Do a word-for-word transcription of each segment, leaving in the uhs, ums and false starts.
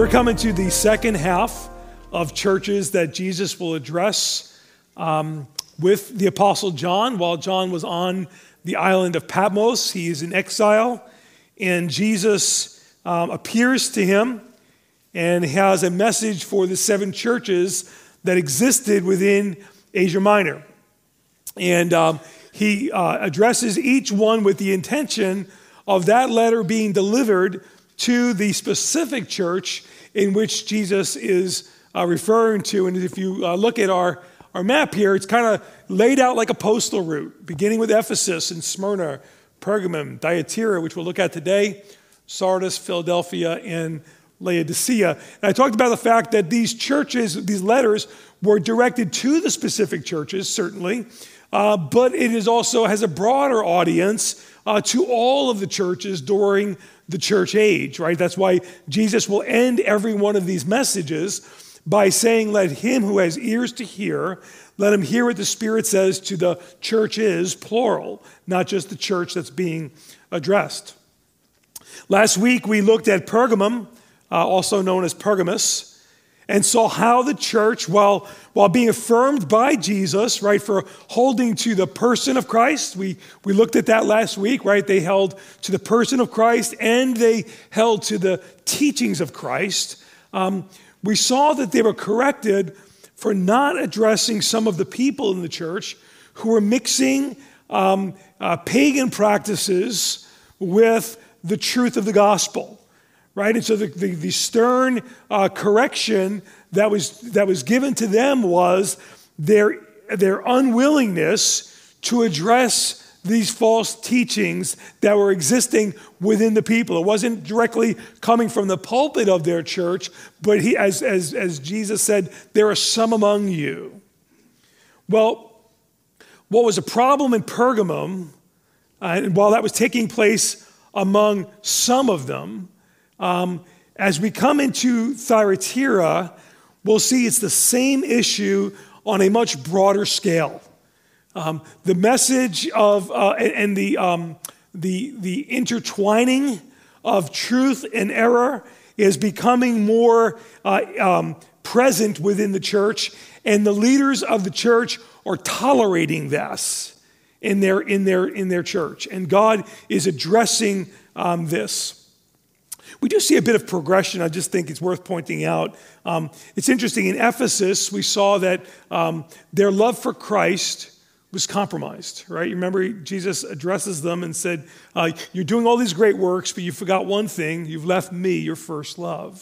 We're coming to the second half of churches that Jesus will address um, with the Apostle John. While John was on the island of Patmos, he is in exile, and Jesus um, appears to him and has a message for the seven churches that existed within Asia Minor. And um, he uh, addresses each one with the intention of that letter being delivered to the specific church in which Jesus is uh, referring to. And if you uh, look at our, our map here, it's kind of laid out like a postal route, beginning with Ephesus and Smyrna, Pergamum, Thyatira, which we'll look at today, Sardis, Philadelphia, and Laodicea. And I talked about the fact that these churches, these letters, were directed to the specific churches, certainly, uh, but it is also has a broader audience uh, to all of the churches during the church age, right? That's why Jesus will end every one of these messages by saying, let him who has ears to hear, let him hear what the Spirit says to the churches, plural, not just the church that's being addressed. Last week, we looked at Pergamum, uh, also known as Pergamus, and saw how the church, while, while being affirmed by Jesus, right, for holding to the person of Christ, we, we looked at that last week, right? They held to the person of Christ and they held to the teachings of Christ. Um, we saw that they were corrected for not addressing some of the people in the church who were mixing um, uh, pagan practices with the truth of the gospel. Right, and so the, the, the stern uh, correction that was that was given to them was their their unwillingness to address these false teachings that were existing within the people. It wasn't directly coming from the pulpit of their church, but he, as as as Jesus said, there are some among you. Well, what was a problem in Pergamum, uh, and while that was taking place among some of them, Um, as we come into Thyatira, we'll see it's the same issue on a much broader scale. Um, the message of uh, and, and the um, the the intertwining of truth and error is becoming more uh, um, present within the church, and the leaders of the church are tolerating this in their in their in their church, and God is addressing um, this. We do see a bit of progression. I just think it's worth pointing out. Um, it's interesting. In Ephesus, we saw that um, their love for Christ was compromised, right? You remember Jesus addresses them and said, uh, you're doing all these great works, but you forgot one thing. You've left me, your first love.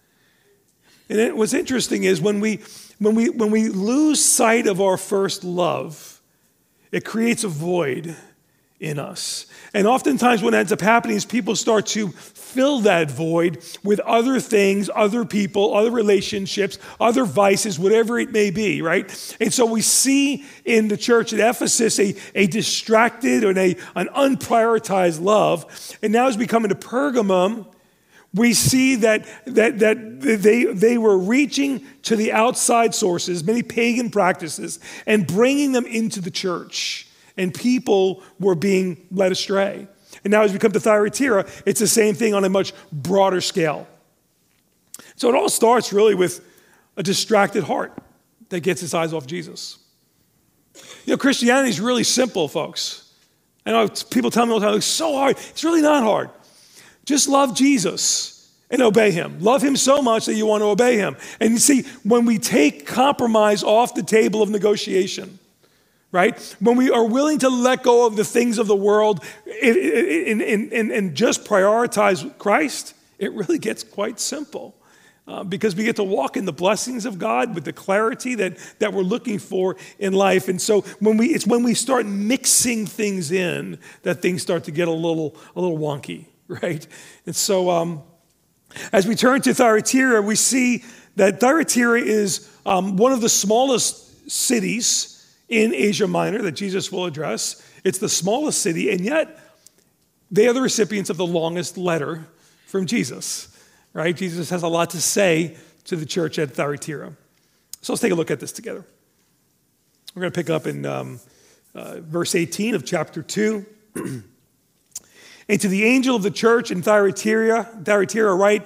And it, what's interesting is when we, when we, when we lose sight of our first love, it creates a void in us. And oftentimes what ends up happening is people start to fill that void with other things, other people, other relationships, other vices, whatever it may be, right? And so we see in the church at Ephesus a, a distracted and a, an unprioritized love. And now as we come into Pergamum, we see that, that, that they, they were reaching to the outside sources, many pagan practices, and bringing them into the church. And people were being led astray. And now as we come to Thyatira, it's the same thing on a much broader scale. So it all starts really with a distracted heart that gets its eyes off Jesus. You know, Christianity is really simple, folks. I know people tell me all the time, it's so hard. It's really not hard. Just love Jesus and obey him. Love him so much that you want to obey him. And you see, when we take compromise off the table of negotiation, right? When we are willing to let go of the things of the world and, and, and, and just prioritize Christ, it really gets quite simple uh, because we get to walk in the blessings of God with the clarity that, that we're looking for in life. And so when we, it's when we start mixing things in that things start to get a little, a little wonky, right? And so um, as we turn to Thyatira, we see that Thyatira is um, one of the smallest cities in Asia Minor that Jesus will address. It's the smallest city, and yet they are the recipients of the longest letter from Jesus, right? Jesus has a lot to say to the church at Thyatira. So let's take a look at this together. We're going to pick up in um, uh, verse eighteen of chapter two. And to the angel of the church in Thyatira, Thyatira write,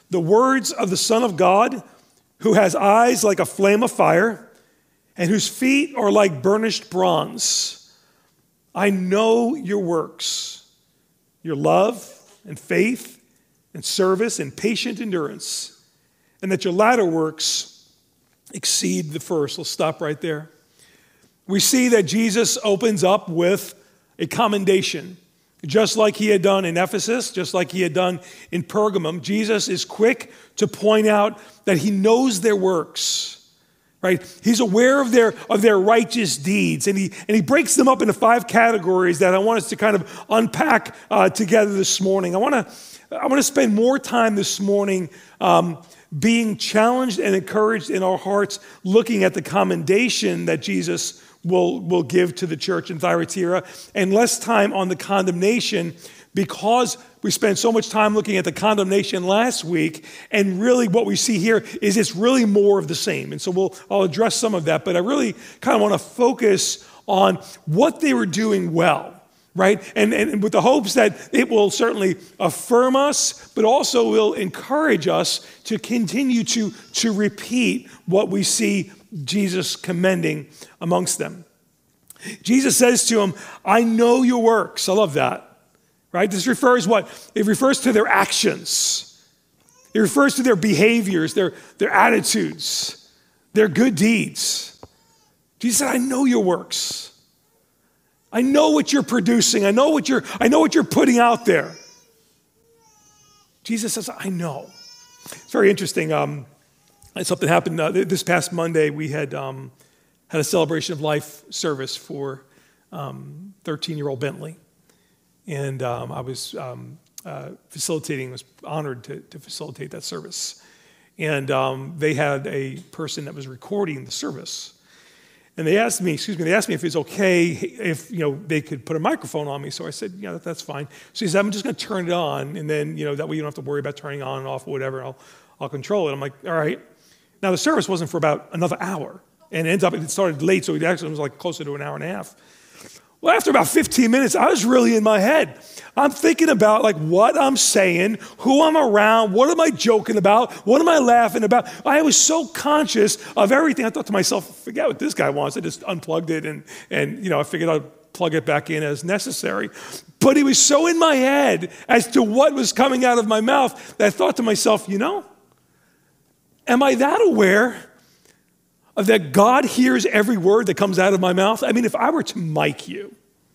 the words of the Son of God, who has eyes like a flame of fire and whose feet are like burnished bronze. I know your works, your love and faith and service and patient endurance, and that your latter works exceed the first. We'll stop right there. We see that Jesus opens up with a commendation. Just like he had done in Ephesus, just like he had done in Pergamum, Jesus is quick to point out that he knows their works, right? He's aware of their, of their righteous deeds, and he, and he breaks them up into five categories that I want us to kind of unpack uh, together this morning. I want to I want to spend more time this morning um, being challenged and encouraged in our hearts, looking at the commendation that Jesus will will give to the church in Thyatira, and less time on the condemnation, because we spent so much time looking at the condemnation last week, and really what we see here is it's really more of the same. And so we'll I'll address some of that, but I really kind of want to focus on what they were doing well, right? And, and with the hopes that it will certainly affirm us, but also will encourage us to continue to, to repeat what we see Jesus commending amongst them. Jesus says to him, I know your works. I love that, right? This refers what? It refers to their actions. It refers to their behaviors, their, their attitudes, their good deeds. Jesus said, I know your works. I know what you're producing. I know what you're, I know what you're putting out there. Jesus says, I know. It's very interesting. Um, something happened uh, this past Monday. We had um, had a celebration of life service for um, thirteen-year-old Bentley. And um, I was um, uh, facilitating, was honored to, to facilitate that service. And um, they had a person that was recording the service. And they asked me, excuse me, they asked me if it's okay if, you know, they could put a microphone on me. So I said, yeah, that, that's fine. So he said, I'm just going to turn it on. And then, you know, that way you don't have to worry about turning on and off or whatever. I'll, I'll control it. I'm like, all right. Now the service wasn't for about another hour. And it ends up, it started late. So it actually was like closer to an hour and a half. Well, after about fifteen minutes, I was really in my head. I'm thinking about like what I'm saying, who I'm around, what am I joking about, what am I laughing about. I was so conscious of everything. I thought to myself, forget what this guy wants. I just unplugged it and, and you know, I figured I'd plug it back in as necessary. But it was so in my head as to what was coming out of my mouth that I thought to myself, you know, am I that aware of that God hears every word that comes out of my mouth? I mean, if I were to mic you,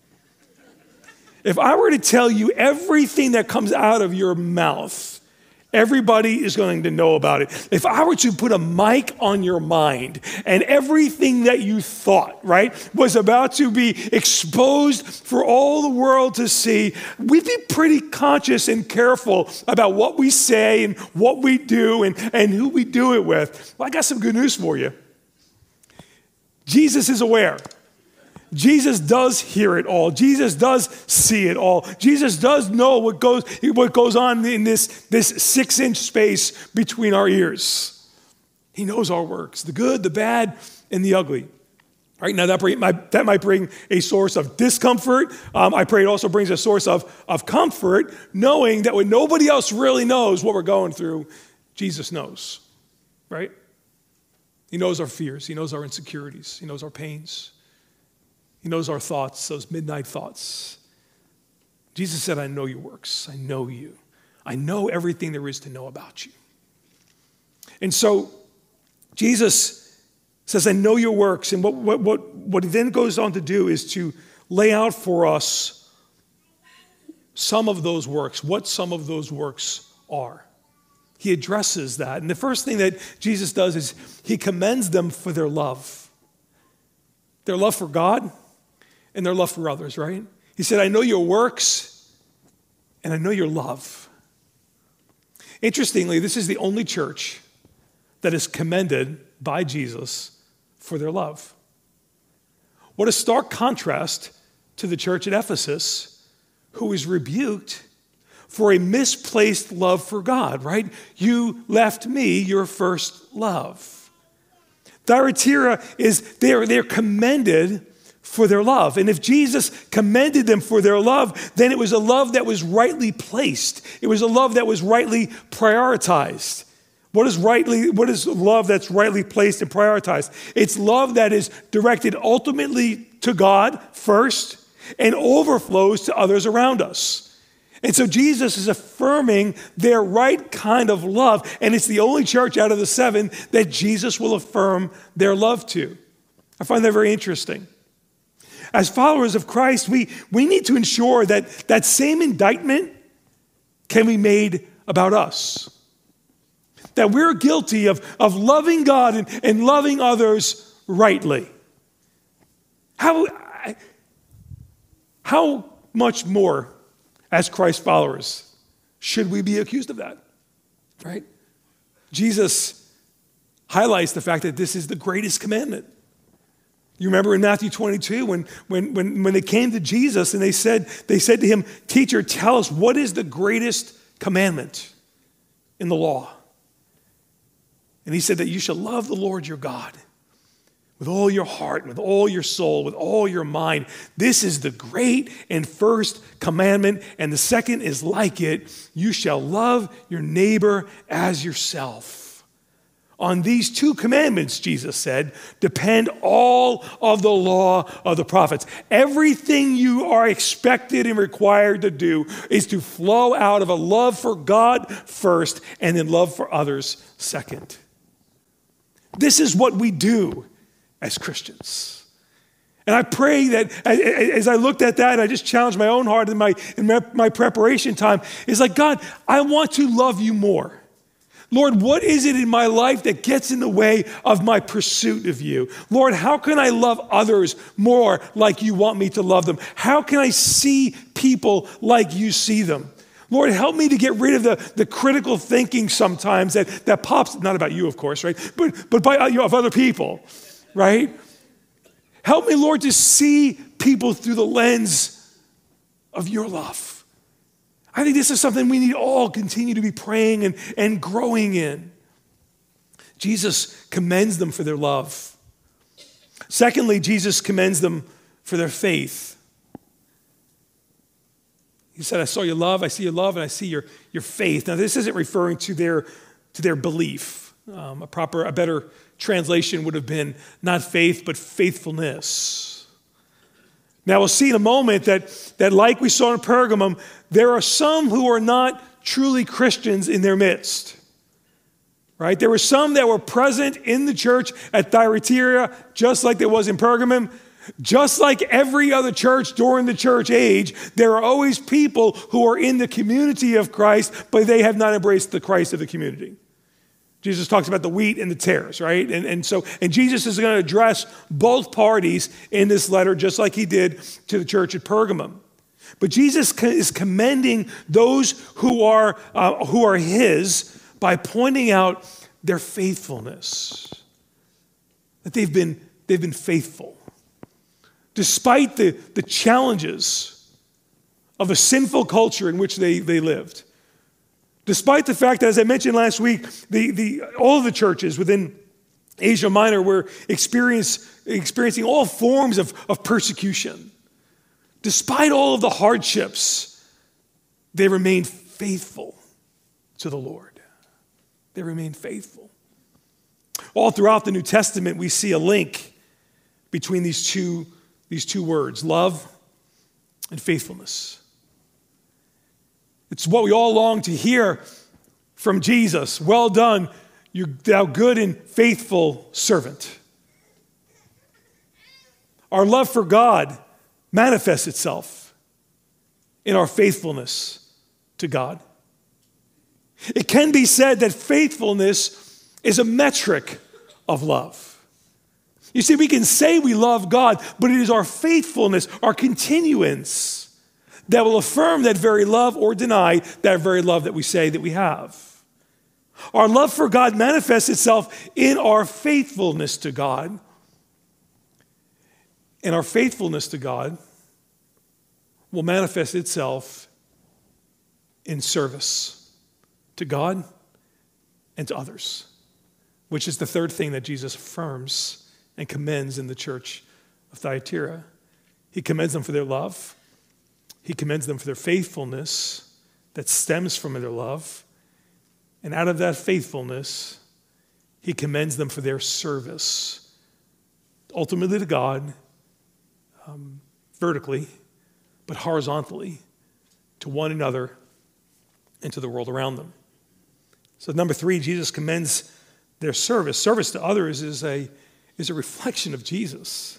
if I were to tell you everything that comes out of your mouth, everybody is going to know about it. If I were to put a mic on your mind and everything that you thought, right, was about to be exposed for all the world to see, we'd be pretty conscious and careful about what we say and what we do and, and who we do it with. Well, I got some good news for you. Jesus is aware. Jesus does hear it all. Jesus does see it all. Jesus does know what goes, what goes on in this, this six-inch space between our ears. He knows our works, the good, the bad, and the ugly. All right, now that, bring, my, that might bring a source of discomfort. Um, I pray it also brings a source of, of comfort, knowing that when nobody else really knows what we're going through, Jesus knows, right? He knows our fears. He knows our insecurities. He knows our pains. He knows our thoughts, those midnight thoughts. Jesus said, I know your works. I know you. I know everything there is to know about you. And so Jesus says, I know your works. And what, what, what, what he then goes on to do is to lay out for us some of those works, what some of those works are. He addresses that. And the first thing that Jesus does is he commends them for their love. Their love for God and their love for others, right? He said, I know your works and I know your love. Interestingly, this is the only church that is commended by Jesus for their love. What a stark contrast to the church at Ephesus, who is rebuked for a misplaced love for God, right? You left me your first love. Thyatira is, they're, they're commended for their love. And if Jesus commended them for their love, then it was a love that was rightly placed. It was a love that was rightly prioritized. What is rightly, what is love that's rightly placed and prioritized? It's love that is directed ultimately to God first and overflows to others around us. And so Jesus is affirming their right kind of love, and it's the only church out of the seven that Jesus will affirm their love to. I find that very interesting. As followers of Christ, we, we need to ensure that that same indictment can be made about us. That we're guilty of, of loving God and, and loving others rightly. How, how much more, as Christ followers, should we be accused of that? Right? Jesus highlights the fact that this is the greatest commandment. You remember in Matthew twenty-two when, when, when, when they came to Jesus and they said, they said to him, "Teacher, tell us, what is the greatest commandment in the law?" And he said that you shall love the Lord your God with all your heart, with all your soul, with all your mind. This is the great and first commandment, and the second is like it. You shall love your neighbor as yourself. On these two commandments, Jesus said, depend all of the law of the prophets. Everything you are expected and required to do is to flow out of a love for God first and then love for others second. This is what we do as Christians. And I pray that as I looked at that, I just challenged my own heart in my, in my preparation time. It's like, God, I want to love you more. Lord, what is it in my life that gets in the way of my pursuit of you? Lord, how can I love others more like you want me to love them? How can I see people like you see them? Lord, help me to get rid of the, the critical thinking sometimes that, that pops, not about you, of course, right? But, but by, you know, of other people, right? Help me, Lord, to see people through the lens of your love. I think this is something we need all continue to be praying and, and growing in. Jesus commends them for their love. Secondly, Jesus commends them for their faith. He said, I saw your love, I see your love, and I see your, your faith. Now, this isn't referring to their, to their belief. Um, a proper, a better translation would have been not faith, but faithfulness. Now, we'll see in a moment that, that like we saw in Pergamum, there are some who are not truly Christians in their midst. Right? There were some that were present in the church at Thyatira, just like there was in Pergamum. Just like every other church during the church age, there are always people who are in the community of Christ, but they have not embraced the Christ of the community. Jesus talks about the wheat and the tares, right? And, and so, and Jesus is going to address both parties in this letter, just like he did to the church at Pergamum. But Jesus is commending those who are, uh, who are his by pointing out their faithfulness, that they've been, they've been faithful. Despite the, the challenges of a sinful culture in which they, they lived. Despite the fact that, as I mentioned last week, the, the, all of the churches within Asia Minor were experience, experiencing all forms of, of persecution. Despite all of the hardships, they remained faithful to the Lord. They remained faithful. All throughout the New Testament, we see a link between these two These two words, love and faithfulness. It's what we all long to hear from Jesus. Well done, you thou good and faithful servant. Our love for God manifests itself in our faithfulness to God. It can be said that faithfulness is a metric of love. You see, we can say we love God, but it is our faithfulness, our continuance, that will affirm that very love or deny that very love that we say that we have. Our love for God manifests itself in our faithfulness to God. And our faithfulness to God will manifest itself in service to God and to others, which is the third thing that Jesus affirms and commends in the church of Thyatira. He commends them for their love. He commends them for their faithfulness that stems from their love. And out of that faithfulness, he commends them for their service, ultimately to God, um, vertically, but horizontally to one another and to the world around them. So number three, Jesus commends their service. Service to others is a, is a reflection of Jesus.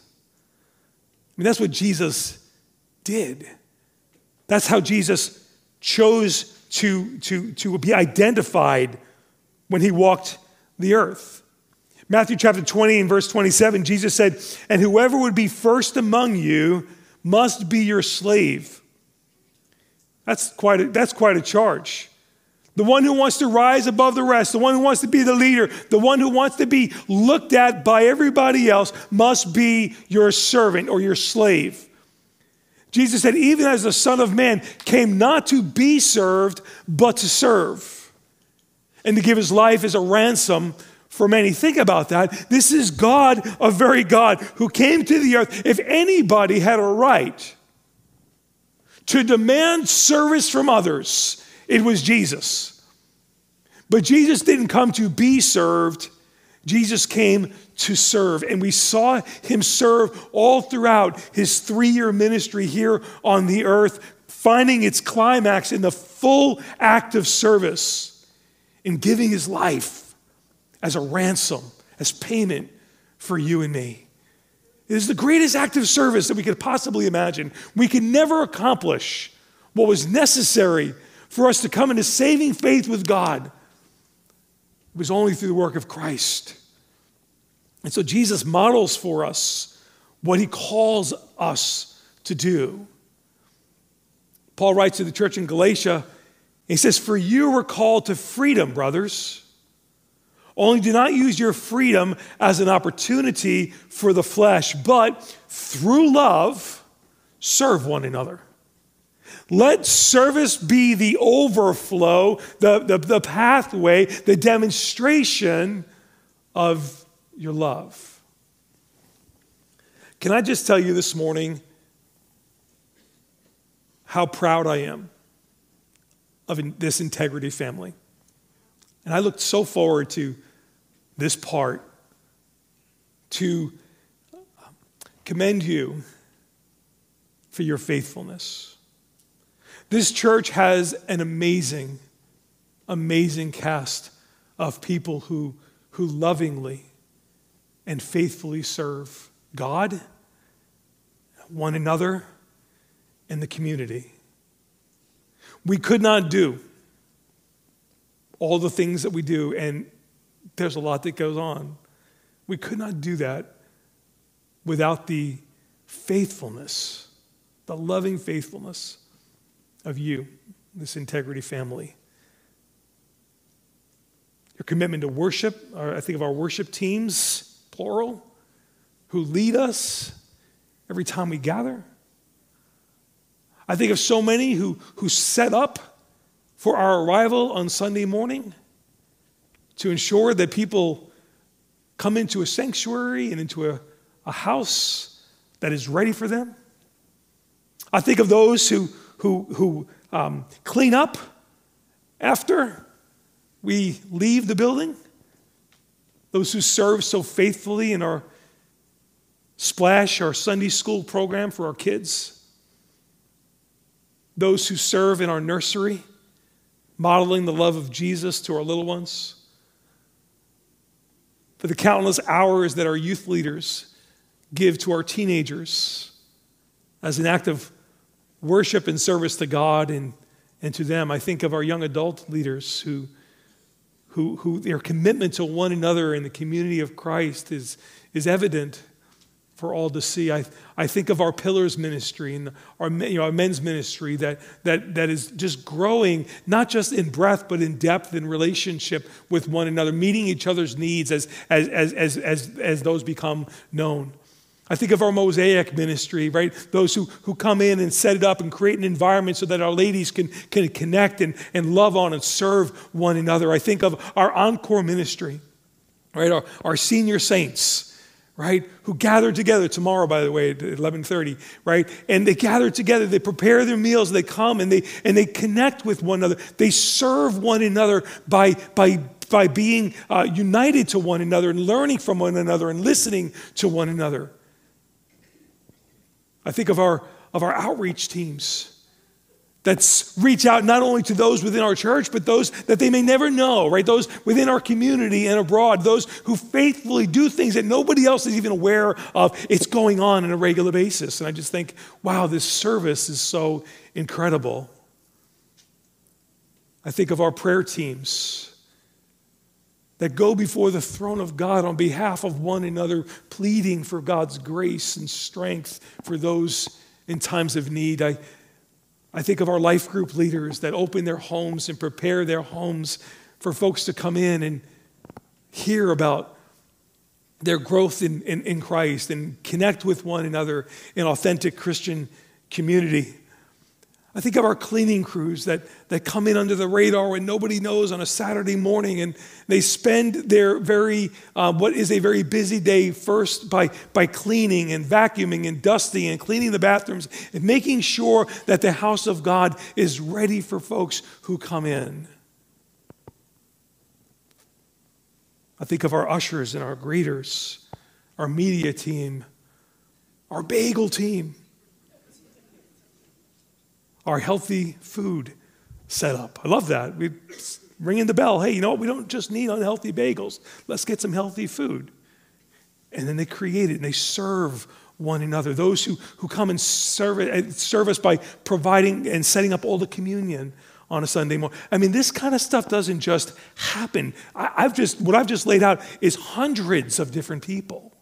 I mean, that's what Jesus did. That's how Jesus chose to, to, to be identified when he walked the earth. Matthew chapter twenty and verse twenty-seven, Jesus said, "And whoever would be first among you must be your slave." That's quite a, that's quite a charge. The one who wants to rise above the rest, the one who wants to be the leader, the one who wants to be looked at by everybody else must be your servant or your slave. Jesus said, even as the Son of Man came not to be served, but to serve, and to give his life as a ransom for many. Think about that. This is God, a very God, who came to the earth. If anybody had a right to demand service from others, it was Jesus. But Jesus didn't come to be served. Jesus came to serve. And we saw him serve all throughout his three-year ministry here on the earth, finding its climax in the full act of service, in giving his life as a ransom, as payment for you and me. It is the greatest act of service that we could possibly imagine. We could never accomplish what was necessary for us to come into saving faith with God. It was only through the work of Christ. And so Jesus models for us what he calls us to do. Paul writes to the church in Galatia, he says, "For you were called to freedom, brothers. Only do not use your freedom as an opportunity for the flesh, but through love, serve one another. Let service be the overflow, the, the, the pathway, the demonstration of your love." Can I just tell you this morning how proud I am of this Integrity family? And I looked so forward to this part to commend you for your faithfulness. This church has an amazing, amazing cast of people who, who lovingly and faithfully serve God, one another, and the community. We could not do all the things that we do, and there's a lot that goes on. We could not do that without the faithfulness, the loving faithfulness of you, this Integrity family. Your commitment to worship, or I think of our worship teams, plural, who lead us every time we gather. I think of so many who, who set up for our arrival on Sunday morning to ensure that people come into a sanctuary and into a, a house that is ready for them. I think of those who, who, who um, clean up after we leave the building, those who serve so faithfully in our Splash, our Sunday school program for our kids, those who serve in our nursery, modeling the love of Jesus to our little ones, for the countless hours that our youth leaders give to our teenagers as an act of worship and service to God and, and to them. I think of our young adult leaders who, who, who their commitment to one another in the community of Christ is, is evident for all to see. I, I think of our Pillars ministry and our, you know, our men's ministry that, that, that is just growing, not just in breadth, but in depth and relationship with one another, meeting each other's needs as, as, as, as, as, as those become known. I think of our Mosaic ministry, right? Those who, who come in and set it up and create an environment so that our ladies can, can connect and, and love on and serve one another. I think of our Encore ministry, right? Our, our senior saints, right? Who gather together tomorrow, by the way, at eleven thirty, right? And they gather together, they prepare their meals, they come and they and they connect with one another. They serve one another by, by, by being uh, united to one another and learning from one another and listening to one another. I think of our of our outreach teams that reach out not only to those within our church, but those that they may never know, right? Those within our community and abroad, those who faithfully do things that nobody else is even aware of. It's going on on a regular basis. And I just think, wow, this service is so incredible. I think of our prayer teams that go before the throne of God on behalf of one another, pleading for God's grace and strength for those in times of need. I I think of our life group leaders that open their homes and prepare their homes for folks to come in and hear about their growth in, in, in Christ and connect with one another in authentic Christian community. I think of our cleaning crews that, that come in under the radar when nobody knows on a Saturday morning, and they spend their very, uh, what is a very busy day first by, by cleaning and vacuuming and dusting and cleaning the bathrooms and making sure that the house of God is ready for folks who come in. I think of our ushers and our greeters, our media team, our bagel team, our healthy food setup. I love that. We ringing the bell. Hey, you know what? We don't just need unhealthy bagels. Let's get some healthy food. And then they create it and they serve one another. Those who, who come and serve, serve us by providing and setting up all the communion on a Sunday morning. I mean, this kind of stuff doesn't just happen. I, I've just, what I've just laid out is hundreds of different people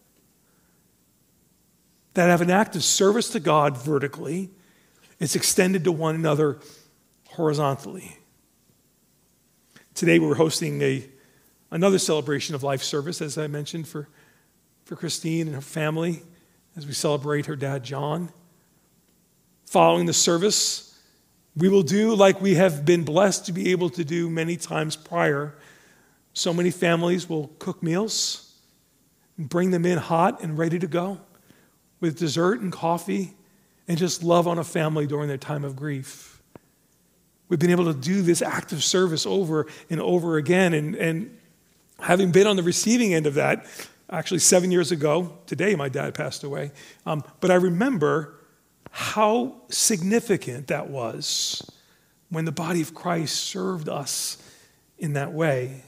that have an act of service to God vertically. It's extended to one another horizontally. Today we're hosting a another celebration of life service, as I mentioned, for, for Christine and her family as we celebrate her dad, John. Following the service, we will do like we have been blessed to be able to do many times prior. So many families will cook meals and bring them in hot and ready to go with dessert and coffee, and just love on a family during their time of grief. We've been able to do this act of service over and over again. And, and having been on the receiving end of that, actually seven years ago, today my dad passed away, um, but I remember how significant that was when the body of Christ served us in that way.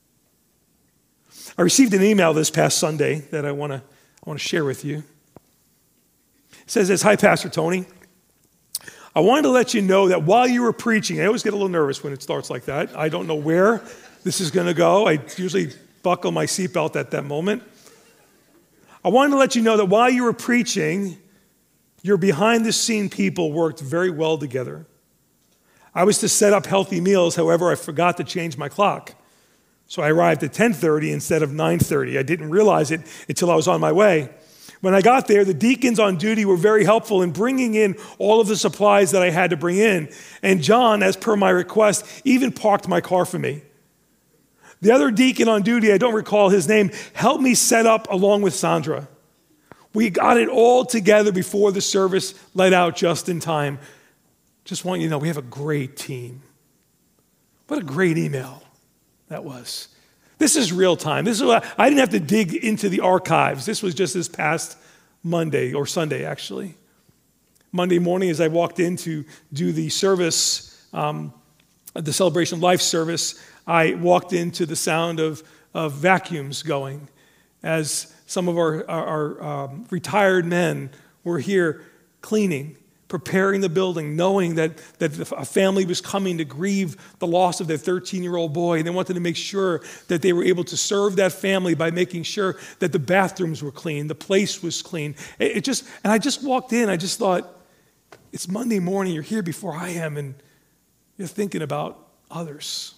I received an email this past Sunday that I want to I want to share with you. It says this: "Hi, Pastor Tony. I wanted to let you know that while you were preaching," I always get a little nervous when it starts like that. I don't know where this is going to go. I usually buckle my seatbelt at that moment. "I wanted to let you know that while you were preaching, your behind-the-scene people worked very well together. I was to set up healthy meals, however, I forgot to change my clock. So I arrived at ten thirty instead of nine thirty. I didn't realize it until I was on my way. When I got there, the deacons on duty were very helpful in bringing in all of the supplies that I had to bring in. And John, as per my request, even parked my car for me. The other deacon on duty, I don't recall his name, helped me set up along with Sandra. We got it all together before the service let out just in time. Just want you to know, we have a great team." What a great email that was. This is real time. This is what, I didn't have to dig into the archives. This was just this past Monday, or Sunday actually. Monday morning as I walked in to do the service, um, the Celebration of Life service, I walked into the sound of, of vacuums going as some of our, our, our um, retired men were here cleaning, preparing the building, knowing that, that a family was coming to grieve the loss of their thirteen-year-old boy. And they wanted to make sure that they were able to serve that family by making sure that the bathrooms were clean, the place was clean. It, it just, and I just walked in, I just thought, it's Monday morning, you're here before I am, and you're thinking about others.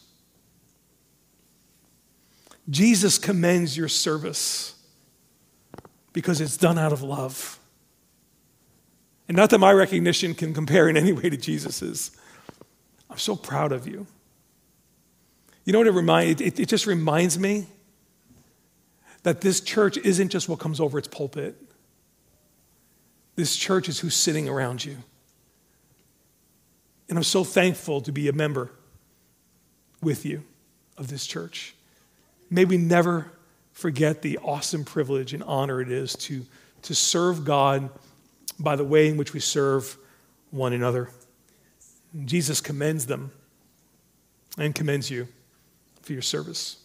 Jesus commends your service because it's done out of love. And not that my recognition can compare in any way to Jesus's. I'm so proud of you. You know what it reminds, it, it just reminds me that this church isn't just what comes over its pulpit. This church is who's sitting around you. And I'm so thankful to be a member with you of this church. May we never forget the awesome privilege and honor it is to, to serve God by the way in which we serve one another. And Jesus commends them and commends you for your service.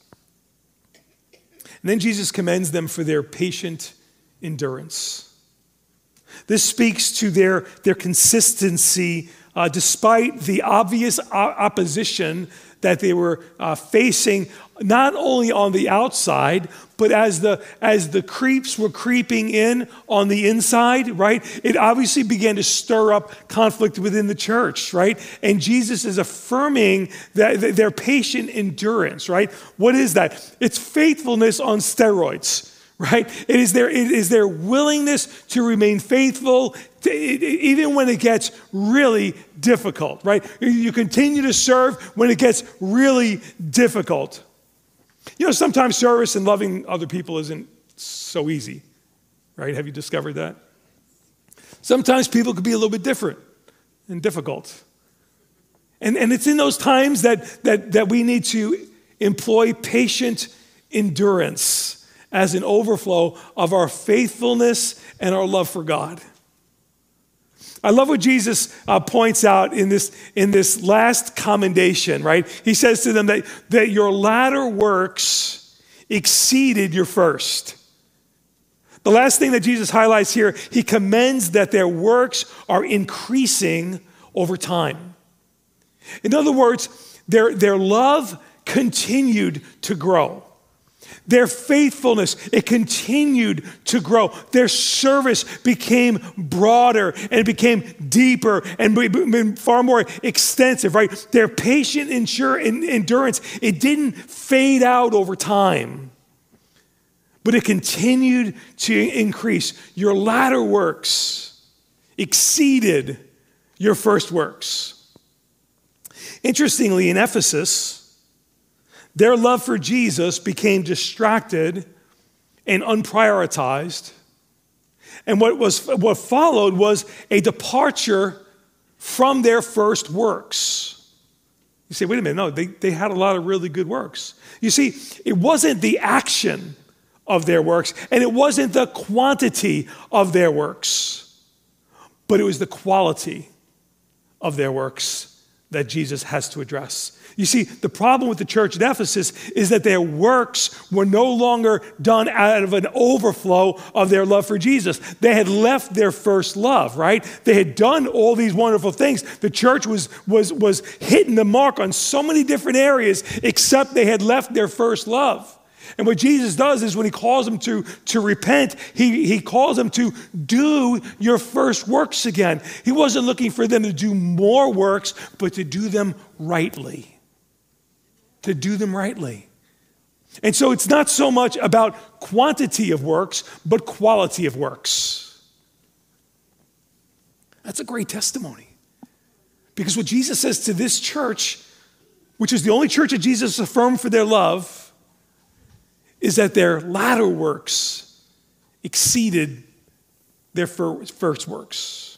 And then Jesus commends them for their patient endurance. This speaks to their, their consistency uh, despite the obvious o- opposition that they were uh, facing, not only on the outside, but as the as the creeps were creeping in on the inside, right? It obviously began to stir up conflict within the church, right? And Jesus is affirming that that their patient endurance, right? What is that? It's faithfulness on steroids. Right? It is their, it is their willingness to remain faithful to, it, it, even when it gets really difficult, right? You continue to serve when it gets really difficult. You know, sometimes service and loving other people isn't so easy, right? Have you discovered that? Sometimes people could be a little bit different and difficult. And, and it's in those times that, that, that we need to employ patient endurance as an overflow of our faithfulness and our love for God. I love what Jesus uh, points out in this, in this last commendation, right? He says to them that, that your latter works exceeded your first. The last thing that Jesus highlights here, he commends that their works are increasing over time. In other words, their, their love continued to grow. Their faithfulness, it continued to grow. Their service became broader and it became deeper and far more extensive, right? Their patient endurance, it didn't fade out over time, but it continued to increase. Your latter works exceeded your first works. Interestingly, in Ephesus, their love for Jesus became distracted and unprioritized. And what was what followed was a departure from their first works. You say, wait a minute, no, they, they had a lot of really good works. You see, it wasn't the action of their works, and it wasn't the quantity of their works, but it was the quality of their works that Jesus has to address. You see, the problem with the church at Ephesus is that their works were no longer done out of an overflow of their love for Jesus. They had left their first love, right? They had done all these wonderful things. The church was, was, was hitting the mark on so many different areas, except they had left their first love. And what Jesus does is when he calls them to, to repent, he, he calls them to do your first works again. He wasn't looking for them to do more works, but to do them rightly. To do them rightly. And so it's not so much about quantity of works, but quality of works. That's a great testimony. Because what Jesus says to this church, which is the only church that Jesus affirmed for their love, is that their latter works exceeded their first works.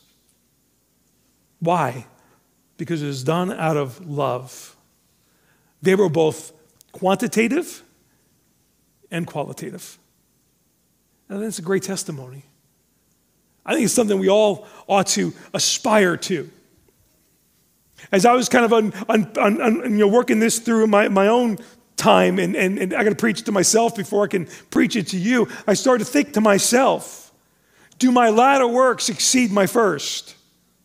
Why? Because it was done out of love. They were both quantitative and qualitative. And that's a great testimony. I think it's something we all ought to aspire to. As I was kind of un, un, un, un, you know, working this through my, my own time, and, and, and I got to preach it to myself before I can preach it to you, I started to think to myself, do my latter works exceed my first?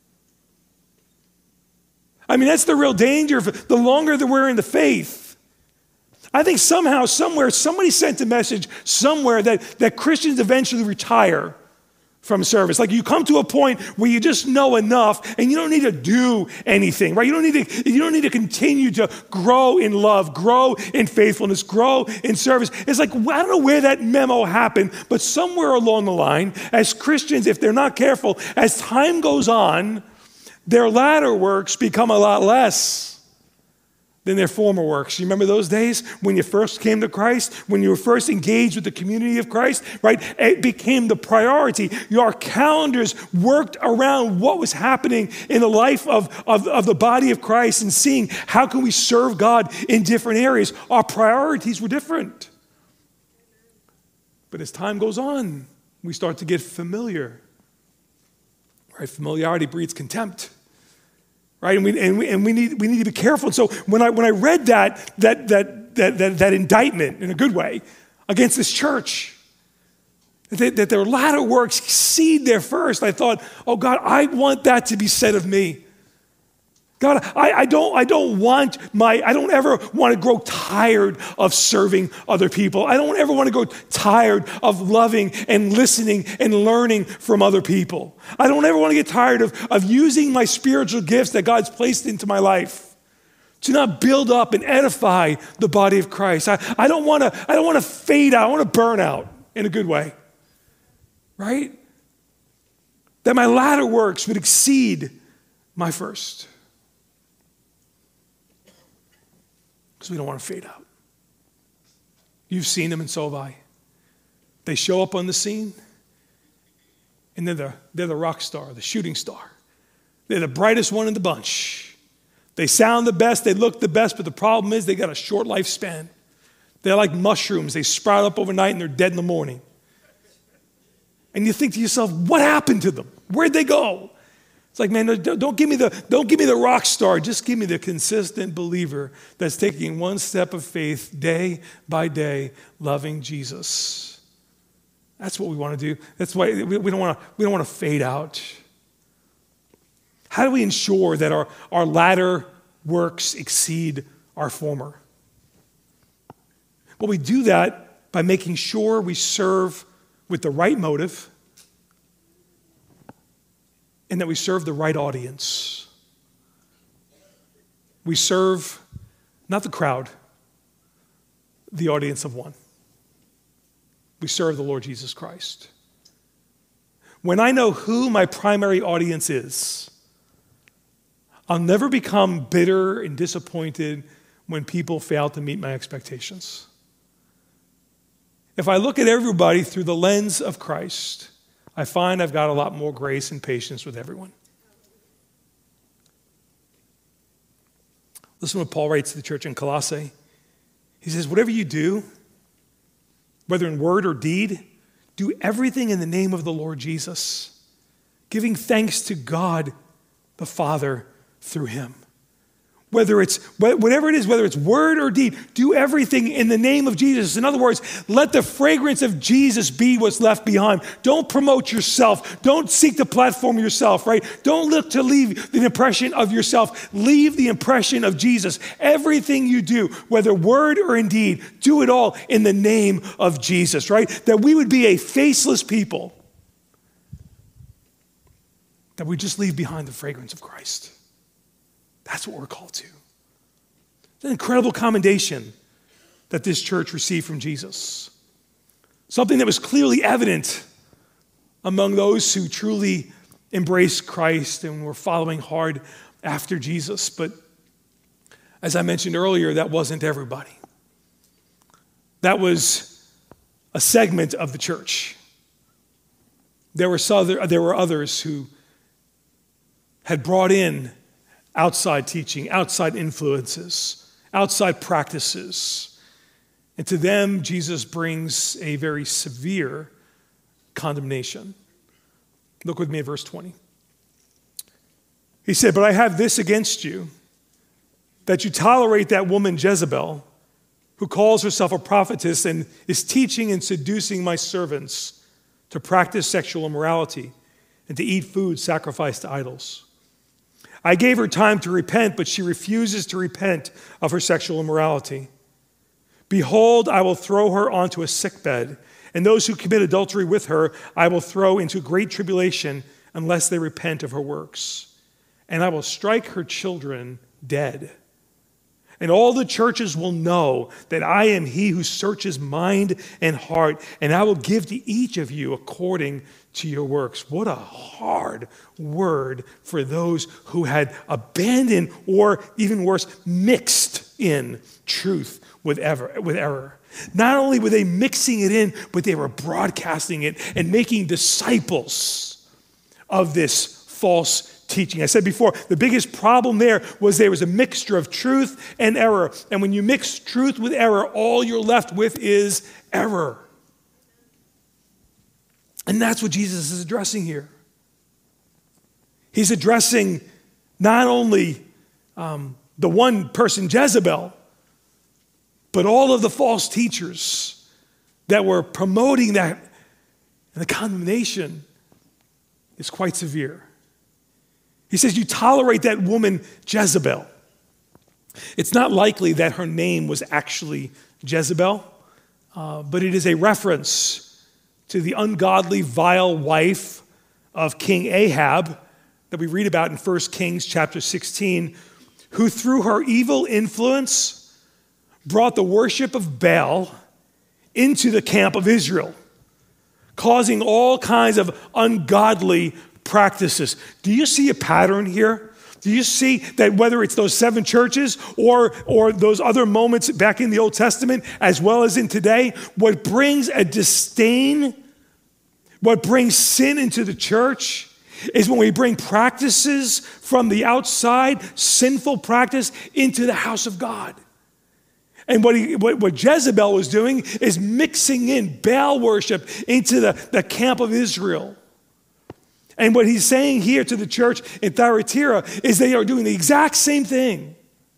I mean, that's the real danger. The longer that we're in the faith, I think somehow, somewhere, somebody sent a message somewhere that, that Christians eventually retire from service. Like you come to a point where you just know enough and you don't need to do anything, right? You don't need to, you don't need to continue to grow in love, grow in faithfulness, grow in service. It's like, I don't know where that memo happened, but somewhere along the line, as Christians, if they're not careful, as time goes on, their latter works become a lot less than their former works. You remember those days when you first came to Christ, when you were first engaged with the community of Christ, right? It became the priority. Your calendars worked around what was happening in the life of, of, of the body of Christ and seeing how can we serve God in different areas. Our priorities were different. But as time goes on, we start to get familiar. Right? Familiarity breeds contempt. Right, and we and we and we need we need to be careful. And so when I when I read that that that that that, that indictment in a good way against this church, that, that their latter works exceed their first, I thought, oh God, I want that to be said of me. God, I, I don't I don't want my I don't ever want to grow tired of serving other people. I don't ever want to grow tired of loving and listening and learning from other people. I don't ever want to get tired of, of using my spiritual gifts that God's placed into my life to not build up and edify the body of Christ. I, I don't want to I don't want to fade out. I want to burn out in a good way. Right? That my latter works would exceed my first. Because we don't want to fade out. You've seen them and so have I. They show up on the scene and they're the, they're the rock star, the shooting star. They're the brightest one in the bunch. They sound the best, they look the best, but the problem is they got a short lifespan. They're like mushrooms. They sprout up overnight and they're dead in the morning. And you think to yourself, what happened to them? Where'd they go? It's like, man, don't give me the don't give me the rock star. Just give me the consistent believer that's taking one step of faith day by day, loving Jesus. That's what we want to do. That's why we, we don't want to we don't want to fade out. How do we ensure that our, our latter works exceed our former? Well, we do that by making sure we serve with the right motive, and that we serve the right audience. We serve not the crowd, the audience of one. We serve the Lord Jesus Christ. When I know who my primary audience is, I'll never become bitter and disappointed when people fail to meet my expectations. If I look at everybody through the lens of Christ, I find I've got a lot more grace and patience with everyone. Listen to what Paul writes to the church in Colossae. He says, whatever you do, whether in word or deed, do everything in the name of the Lord Jesus, giving thanks to God the Father through him. Whether it's, whatever it is, whether it's word or deed, do everything in the name of Jesus. In other words, let the fragrance of Jesus be what's left behind. Don't promote yourself. Don't seek to platform yourself, right? Don't look to leave the impression of yourself. Leave the impression of Jesus. Everything you do, whether word or in deed, do it all in the name of Jesus, right? That we would be a faceless people. That we just leave behind the fragrance of Christ. That's what we're called to. It's an incredible commendation that this church received from Jesus. Something that was clearly evident among those who truly embraced Christ and were following hard after Jesus. But as I mentioned earlier, that wasn't everybody. That was a segment of the church. There were, other, there were others who had brought in outside teaching, outside influences, outside practices. And to them, Jesus brings a very severe condemnation. Look with me at verse twenty. He said, but I have this against you, that you tolerate that woman Jezebel, who calls herself a prophetess and is teaching and seducing my servants to practice sexual immorality and to eat food sacrificed to idols. I gave her time to repent, but she refuses to repent of her sexual immorality. Behold, I will throw her onto a sickbed, and those who commit adultery with her I will throw into great tribulation unless they repent of her works. And I will strike her children dead. And all the churches will know that I am he who searches mind and heart, and I will give to each of you according to your works. What a hard word for those who had abandoned, or even worse, mixed in truth with ever, with error. Not only were they mixing it in, but they were broadcasting it and making disciples of this false teaching. I said before, the biggest problem there was there was a mixture of truth and error. And when you mix truth with error, all you're left with is error. And that's what Jesus is addressing here. He's addressing not only um, the one person, Jezebel, but all of the false teachers that were promoting that. And the condemnation is quite severe. He says, you tolerate that woman, Jezebel. It's not likely that her name was actually Jezebel, uh, but it is a reference to the ungodly, vile wife of King Ahab that we read about in First Kings chapter sixteen, who through her evil influence brought the worship of Baal into the camp of Israel, causing all kinds of ungodly practices. Do you see a pattern here? Do you see that whether it's those seven churches or, or those other moments back in the Old Testament as well as in today, what brings a disdain, what brings sin into the church is when we bring practices from the outside, sinful practice, into the house of God. And what, he, what, what Jezebel was doing is mixing in Baal worship into the, the camp of Israel. And what he's saying here to the church in Thyatira is they are doing the exact same thing.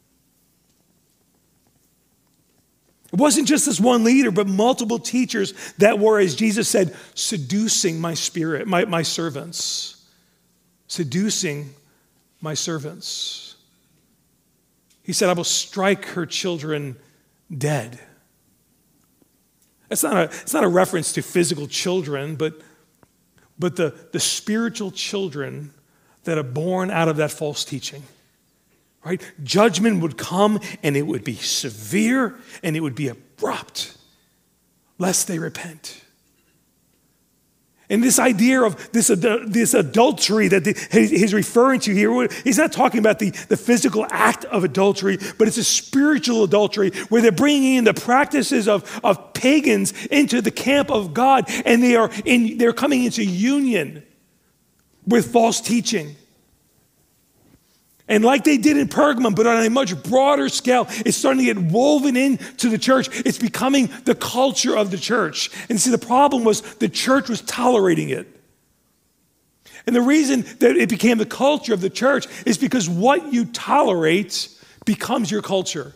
It wasn't just this one leader, but multiple teachers that were, as Jesus said, seducing my spirit, my, my servants. Seducing my servants. He said, I will strike her children dead. It's not a, it's not a reference to physical children, but, but the, the spiritual children that are born out of that false teaching. Right? Judgment would come and it would be severe and it would be abrupt, lest they repent. And this idea of this, this adultery that he's referring to here, he's not talking about the, the physical act of adultery, but it's a spiritual adultery where they're bringing in the practices of, of pagans into the camp of God, and they are in, they're coming into union with false teaching. And like they did in Pergamum, but on a much broader scale, it's starting to get woven into the church. It's becoming the culture of the church. And see, the problem was the church was tolerating it. And the reason that it became the culture of the church is because what you tolerate becomes your culture.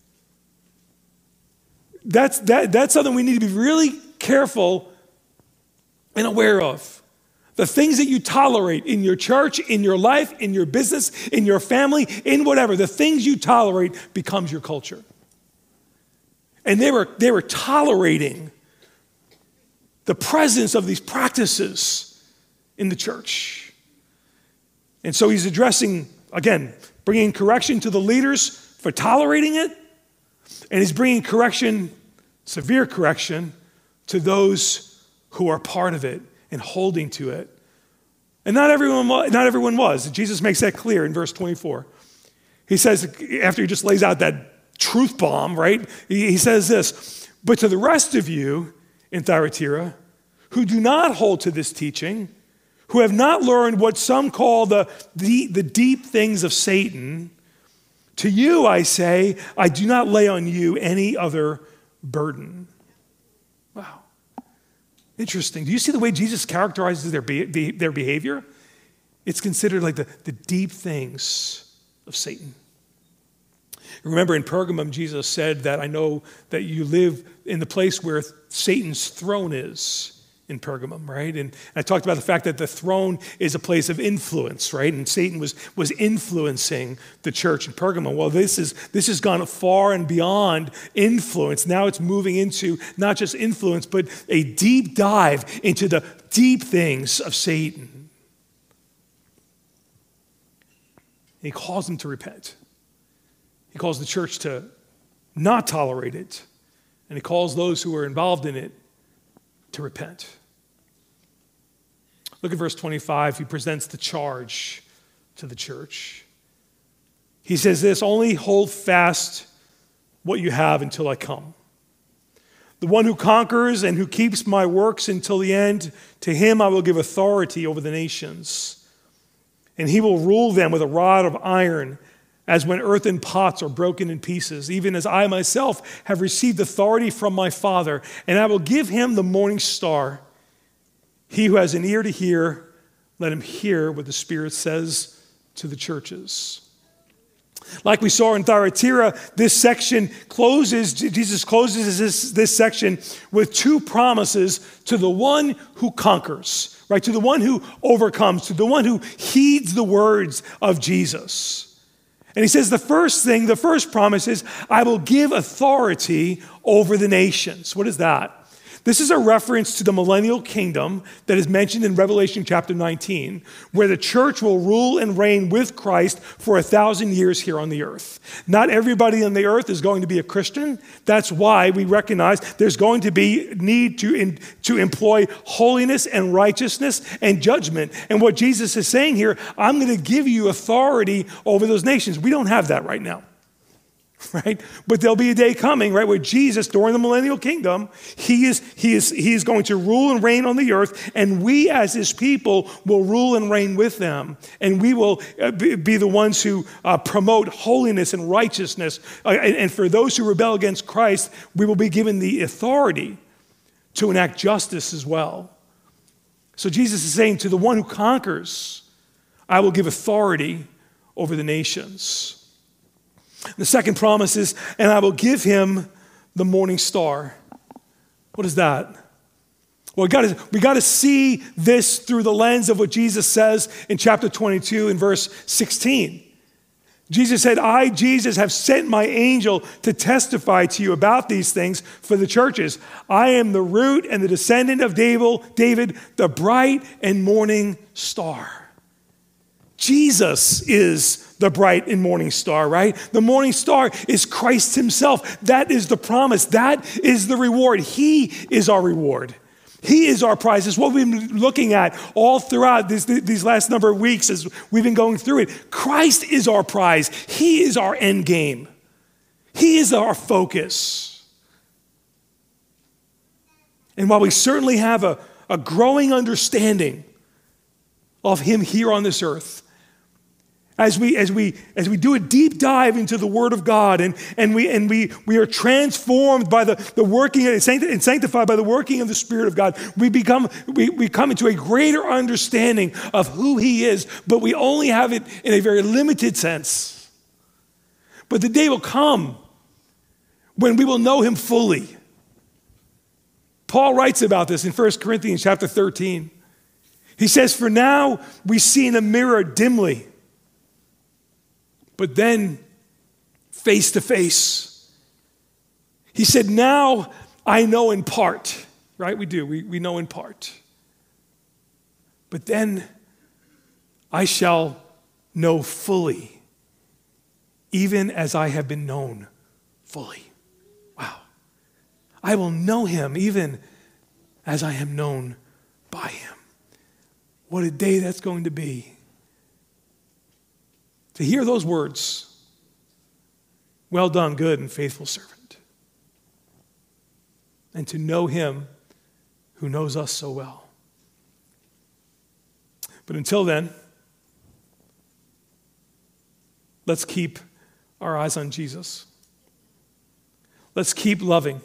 That's, that, that's something we need to be really careful and aware of. The things that you tolerate in your church, in your life, in your business, in your family, in whatever, the things you tolerate becomes your culture. And they were, they were tolerating the presence of these practices in the church. And so he's addressing, again, bringing correction to the leaders for tolerating it, and he's bringing correction, severe correction, to those who are part of it and holding to it. And not everyone, not everyone was. Jesus makes that clear in verse twenty-four. He says, after he just lays out that truth bomb, right? He says this, but to the rest of you in Thyatira who do not hold to this teaching, who have not learned what some call the, the, the deep things of Satan, to you I say, I do not lay on you any other burden. Wow. Interesting. Do you see the way Jesus characterizes their, be- their behavior? It's considered like the, the deep things of Satan. Remember in Pergamum, Jesus said that I know that you live in the place where Satan's throne is in Pergamum, right? And I talked about the fact that the throne is a place of influence, right? And Satan was, was influencing the church in Pergamum. Well, this is this has gone far and beyond influence. Now it's moving into not just influence, but a deep dive into the deep things of Satan. And he calls them to repent. He calls the church to not tolerate it. And he calls those who are involved in it to repent. Look at verse twenty-five. He presents the charge to the church. He says this, only hold fast what you have until I come. The one who conquers and who keeps my works until the end, to him I will give authority over the nations. And he will rule them with a rod of iron, as when earthen pots are broken in pieces, even as I myself have received authority from my Father. And I will give him the morning star. He who has an ear to hear, let him hear what the Spirit says to the churches. Like we saw in Thyatira, this section closes, Jesus closes this, this section with two promises to the one who conquers, right? To the one who overcomes, to the one who heeds the words of Jesus. And he says the first thing, the first promise is, I will give authority over the nations. What is that? This is a reference to the millennial kingdom that is mentioned in Revelation chapter nineteen, where the church will rule and reign with Christ for a thousand years here on the earth. Not everybody on the earth is going to be a Christian. That's why we recognize there's going to be need to, in, to employ holiness and righteousness and judgment. And what Jesus is saying here, I'm going to give you authority over those nations. We don't have that right now. Right? But there'll be a day coming, right, where Jesus, during the millennial kingdom, he is, he is, he is going to rule and reign on the earth, and we as his people will rule and reign with them. And we will be the ones who uh, promote holiness and righteousness. Uh, and, and for those who rebel against Christ, we will be given the authority to enact justice as well. So Jesus is saying, to the one who conquers, I will give authority over the nations. The second promise is, and I will give him the morning star. What is that? Well, we got to we got to see this through the lens of what Jesus says in chapter twenty-two and verse sixteen. Jesus said, I, Jesus, have sent my angel to testify to you about these things for the churches. I am the root and the descendant of David, the bright and morning star. Jesus is the bright and morning star, right? The morning star is Christ himself. That is the promise. That is the reward. He is our reward. He is our prize. It's what we've been looking at all throughout this, these last number of weeks as we've been going through it. Christ is our prize. He is our end game. He is our focus. And while we certainly have a, a growing understanding of him here on this earth, As we, as we, as we do a deep dive into the Word of God and, and, we, and we, we are transformed by the, the working and sanctified by the working of the Spirit of God, we become we, we come into a greater understanding of who he is, but we only have it in a very limited sense. But the day will come when we will know him fully. Paul writes about this in First Corinthians chapter thirteen. He says, for now we see in a mirror dimly, but then face to face. He said, now I know in part, right? We do, we, we know in part. But then I shall know fully, even as I have been known fully. Wow. I will know him even as I am known by him. What a day that's going to be. To hear those words, well done, good and faithful servant. And to know him who knows us so well. But until then, let's keep our eyes on Jesus. Let's keep loving.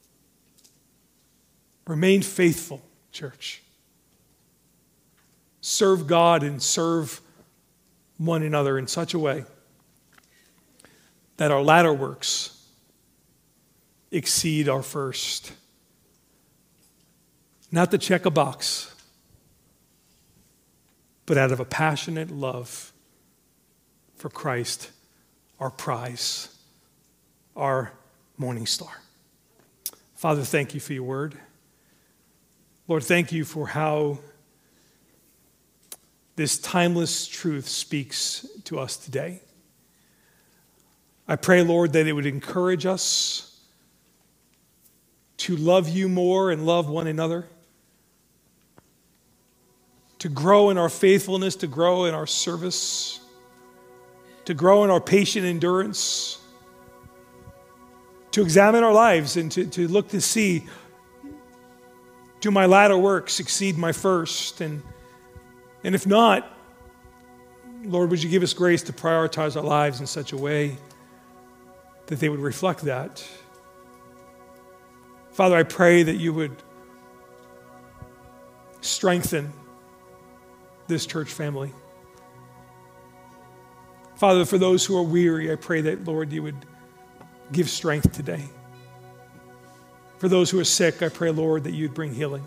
Remain faithful, church. Serve God and serve one another in such a way that our latter works exceed our first. Not to check a box, but out of a passionate love for Christ, our prize, our morning star. Father, thank you for your word. Lord, thank you for how this timeless truth speaks to us today. I pray, Lord, that it would encourage us to love you more and love one another, to grow in our faithfulness, to grow in our service, to grow in our patient endurance, to examine our lives and to, to look to see, do my latter works exceed my first? And, and if not, Lord, would you give us grace to prioritize our lives in such a way that they would reflect that? Father, I pray that you would strengthen this church family. Father, for those who are weary, I pray that, Lord, you would give strength today. For those who are sick, I pray, Lord, that you'd bring healing.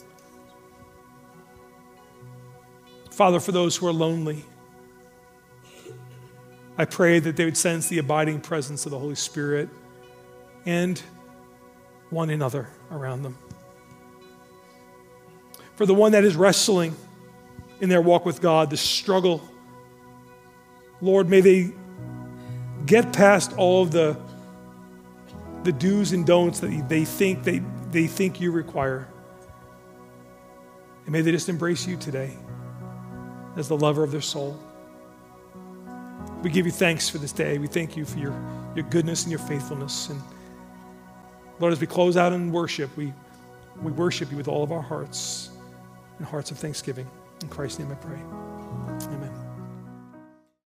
Father, for those who are lonely, I pray that they would sense the abiding presence of the Holy Spirit and one another around them. For the one that is wrestling in their walk with God, the struggle, Lord, may they get past all of the, the do's and don'ts that they think they, they think you require. And may they just embrace you today as the lover of their soul. We give you thanks for this day. We thank you for your, your goodness and your faithfulness. And Lord, as we close out in worship, we, we worship you with all of our hearts and hearts of thanksgiving. In Christ's name I pray. Amen.